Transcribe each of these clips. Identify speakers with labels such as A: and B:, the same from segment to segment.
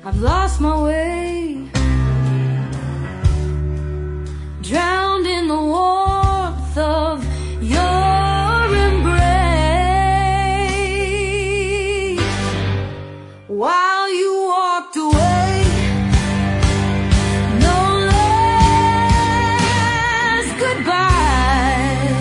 A: I've lost my way, drowned in the warmth of your embrace. While you walked away, no last goodbye.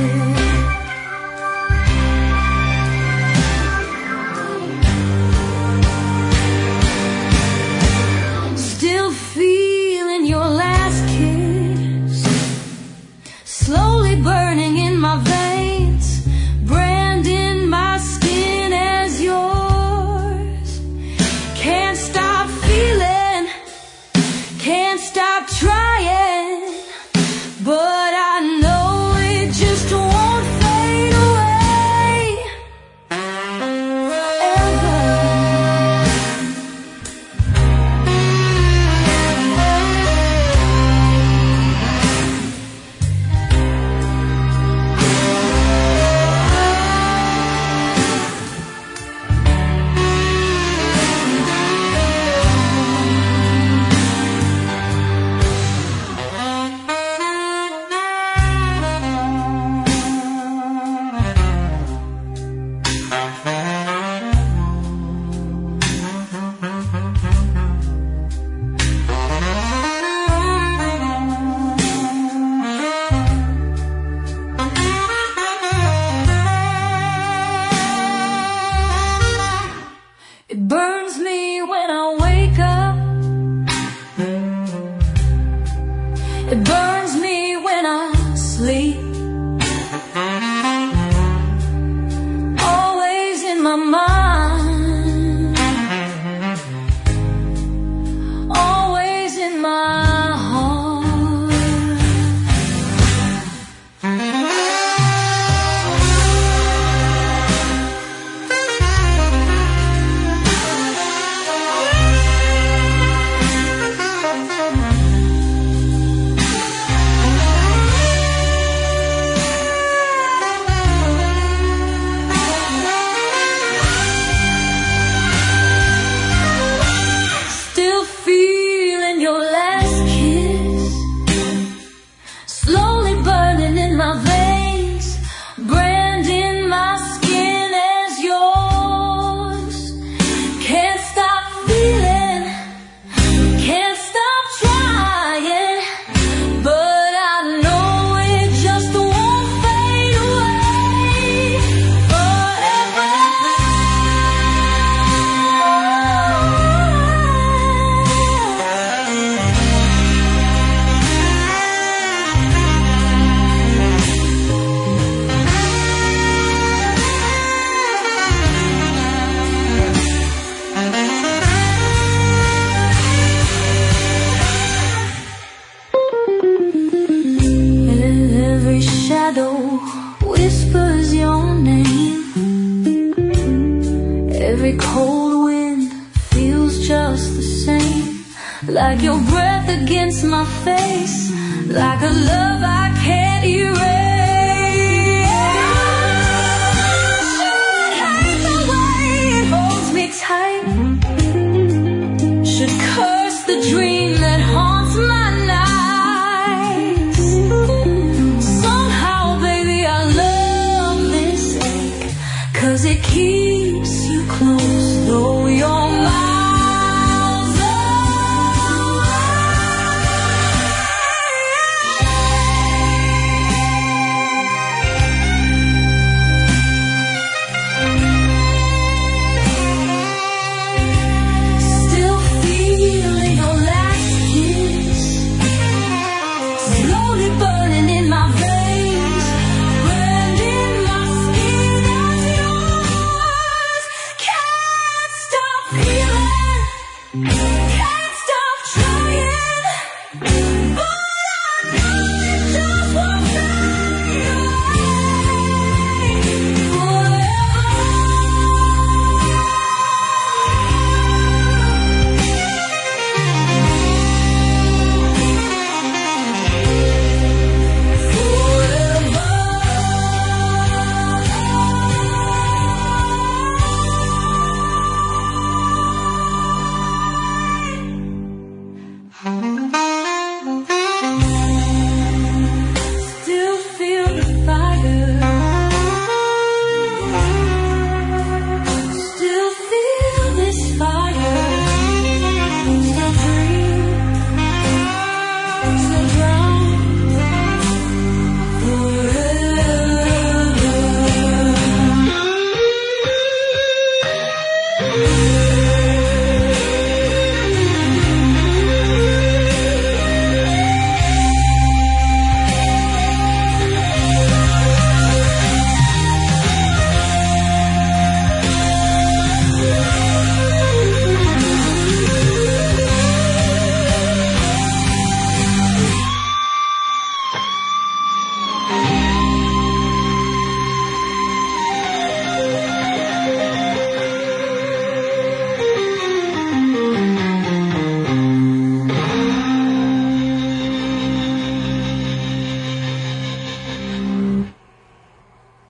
A: Still feeling your last kiss, slowly burning in my veins, branding my skin as yours. Can't stop feeling, can't stop trying, but I know it just won't fade away ever. It burns me when I wake up. It burns me when I sleep. Always in my mind, always in my heart. Still feeling your last kiss, slowly burning in my veins, branding my skin as yours. Can't stop feeling, can't stop trying, but I know it just won't fade away forever. Every shadow whispers your name. Every cold wind feels just the same, like your breath against my face, like a love I can't erase. Should hurt the way it holds me tight, should curse the dream that haunts my nights. Somehow, baby, I love this ache, 'cause it keeps you close, though you're miles away. Still feeling your last kiss, slowly burning in my veins, branding my skin as yours. Can't stop feeling,